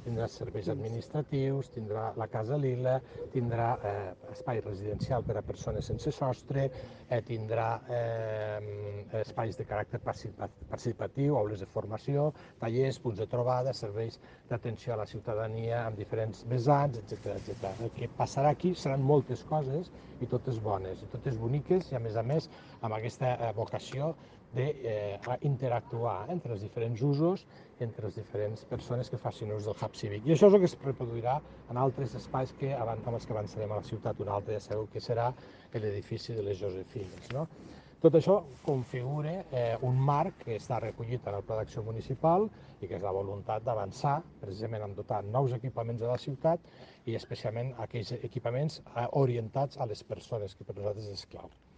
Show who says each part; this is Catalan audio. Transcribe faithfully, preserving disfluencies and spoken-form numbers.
Speaker 1: tindrà serveis administratius, tindrà la Casa Lila, tindrà eh, espai residencial per a persones sense sostre, eh, tindrà eh, espais de caràcter participatiu, aules de formació, tallers, punts de trobada, serveis d'atenció a la ciutadania amb diferents vessants, etcètera etcètera. El que passarà aquí seran moltes coses i totes bones, i totes boniques, i a més a més amb aquesta vocació d'interactuar entre els diferents usos, entre les diferents persones que facin ús del hub cívic. I això és el que es reproduirà en altres espais que, amb els que avançarem a la ciutat. Un altre ja sabeu que serà l'edifici de les Josefines. No? Tot això configura eh, un marc que està recollit en el Pla d'Acció Municipal i que és la voluntat d'avançar precisament en dotar nous equipaments a la ciutat i especialment aquells equipaments orientats a les persones, que per nosaltres és clau.